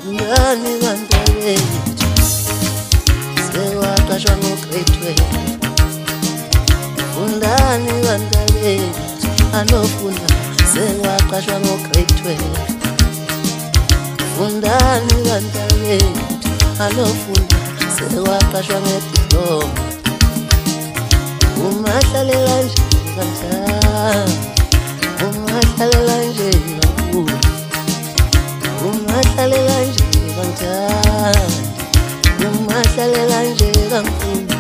Ngani bantabethu sewaqashwa ngo-grade 12. Fundani bantabethu anofunda sewaqashwa ngo-grade 12. Fundani bantabethu anofunda sewaqashwa ngediploma. Ungahlalela nje kancane, ungahlalela nje kakhulu, ungahlalela nje kancane, ungahlalela nje kakhulu.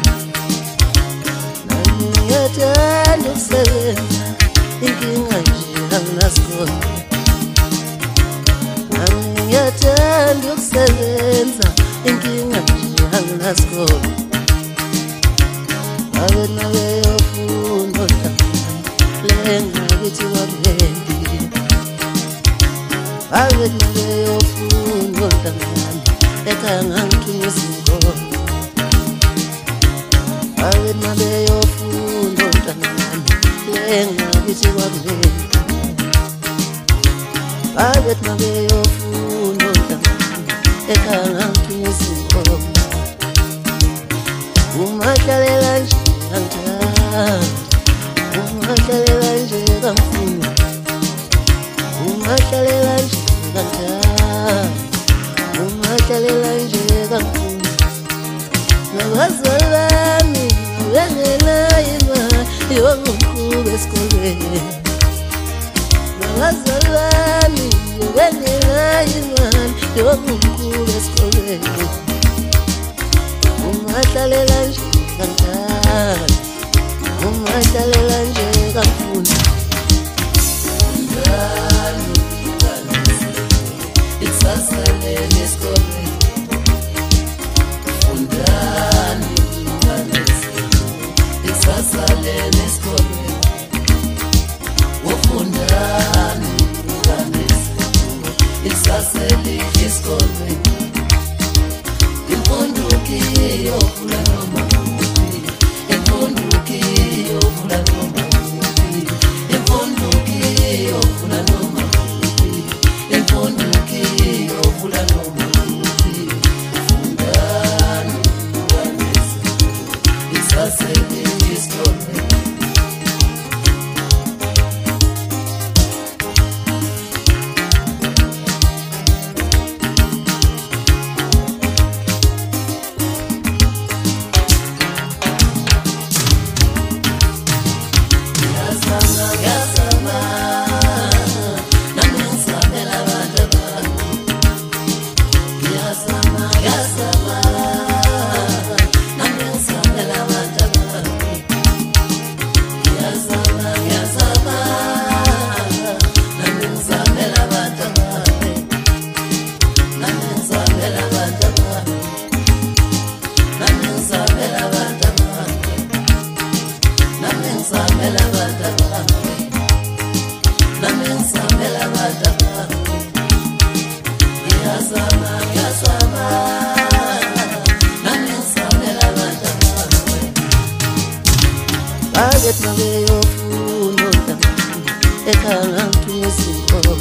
Nami ngiyathanda ukusebenza, inkinga nje anginasikole. Nami ngiyathanda ukusebenza, inkinga nje anginasikole. Abena beyofunda ontangani lengakithi kwamnandi. Abena beyofunda ontangani ekhaya ngangithunyisa inkomo. Abena beyofunda ontangani lengakithi kwamnandi. Abena beyofunda ontangani ekhaya ngangithunyisa inkomo. Ungahlalela nje kancane, ungahlalela nje kakhulu, ungahlalela nje kancane, ungahlalela nje kakhulu. Nabazali bami bengenayo imali yokungiqhuba esikolweni. Nabazali bami bengenayo imali yokungiqhuba esikolweni. Ungahlalela nje kancane, ungahlalela nje kakhulu. Fundani ikusasele esikolweni. Fundani ikusasele esikolweni. Ufundani ikusasele esikolweni. Imfundukiyo vula noma kuphi, imfundukiyo vula noma kuphi, imfundukiyo vula noma kuphi, imfundukiyo vula noma kuphi. Fundani ikusasele esikolweni. Baget na beyofunda ontangani ekhaya ngangithunyisa inkomo.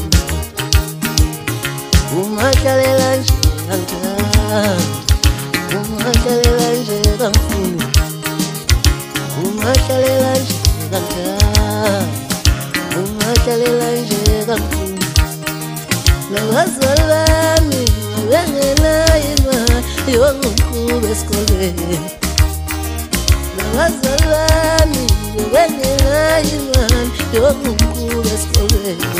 Ungahlalela nje kancane, ungahlalela nje kakhulu, ungahlalela nje kancane, ungahlalela nje kakhulu. Nabazali bami bengenayo imali yokungiqhuba esikolweni. Nabazali bami bengenayo imali yokungiqhuba esikolweni.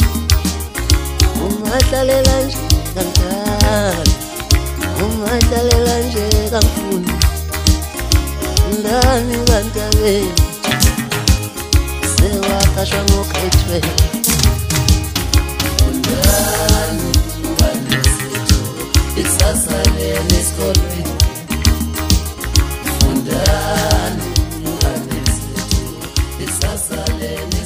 Ungahlalela nje kancane, ungahlalela nje kakhulu. Fundani bantabethu sewaqashwa ngo-grade 12. Fundani bantabethu ikusasele esikolweni. Fundani bantabethu ikusasele